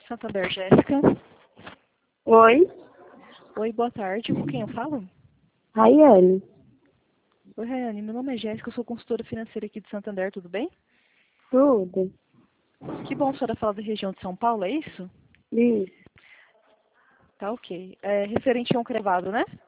Santander, Jéssica. Oi, Oi, boa tarde. Com quem eu falo? Raiane. Oi, Rayane. Meu nome é Jéssica, eu sou consultora financeira aqui de Santander, tudo bem? Tudo? Que bom, a senhora fala da região de São Paulo, é isso? Isso. Tá ok. É referente a um crevado, né?